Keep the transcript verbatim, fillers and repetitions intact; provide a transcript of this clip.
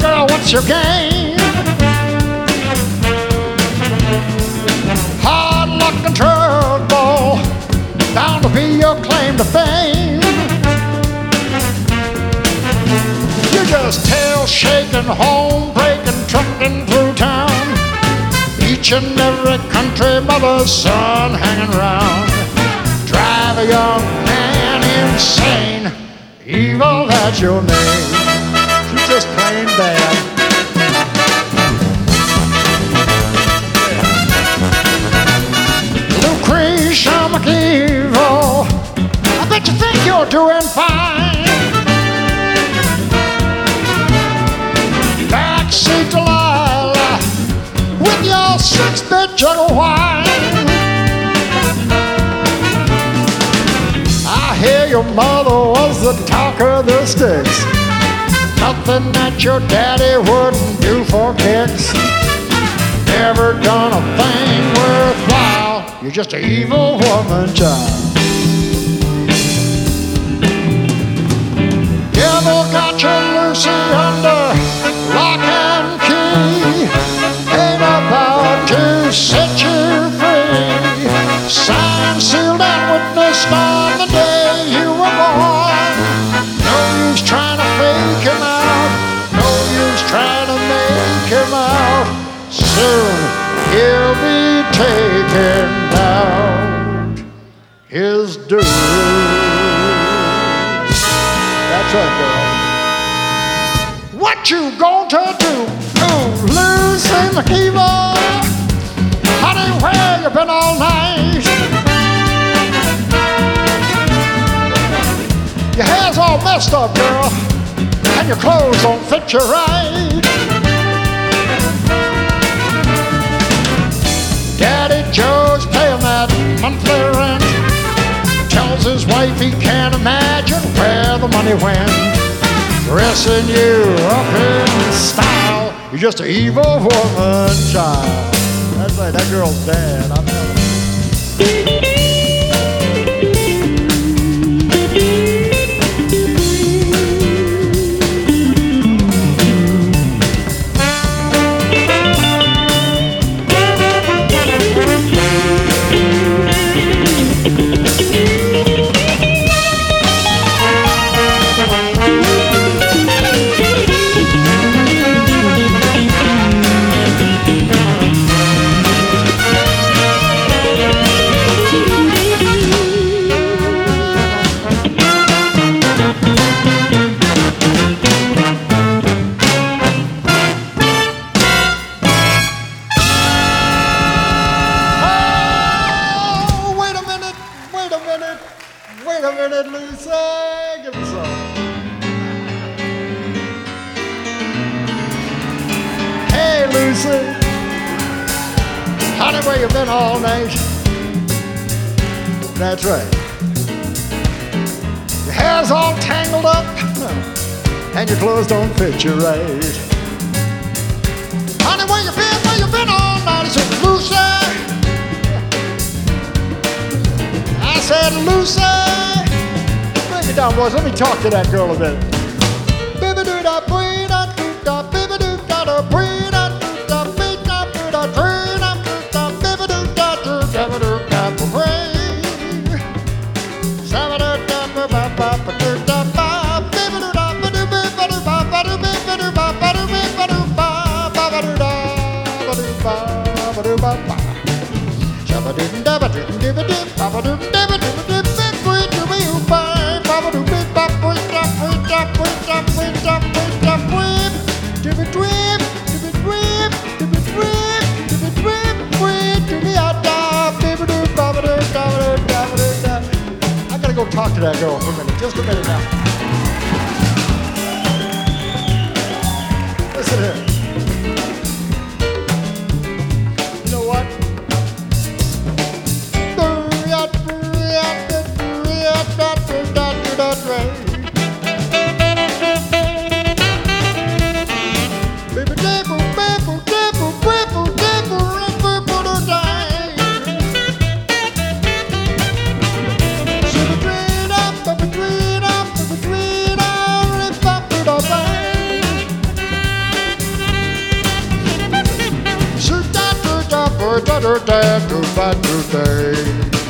girl, what's your game? Hard luck and trouble, bound to be your claim to fame. You just tail shaking, home breaking, trucking through town. Each and every country mother's son hanging around. Drive a young man insane, evil, that's your name. She's just plain bad. Lucretia McEvil, I bet you think you're doing fine. Backseat Delilah with your six-bit jug of wine. I hear your mother was the talk of the sticks. Nothing that your daddy wouldn't do for kicks. Never done a thing worthwhile. You're just an evil woman, child. Devil got you, Lucy, under lock and key. Ain't about to set you free. Signed, sealed, and witnessed on the day you were born. No use trying to fake him out. No use trying to make him out. Soon he'll be taken out his due. That's right, girl. What you going to do? Ooh, Lucy McEvil, honey, where you been all night? Your hair's all messed up, girl, and your clothes don't fit you right. Daddy Joe's paying that monthly rent. Tells his wife he can't imagine where the money went. Dressing you up in style, you're just an evil woman, child. That's right, that girl's bad, I'm telling you. Wait a minute, Lucy, give me some. Hey, Lucy, honey, where you been all night? That's right. Your hair's all tangled up, and your clothes don't fit you right. Honey, where you been? Where you been all night? I said, Lucy. I said, Lucy. Bring it down, boys. Let me talk to that girl a bit. I gotta go talk to that girl for a minute. Just a minute now. Listen here. You know what? better than to that today.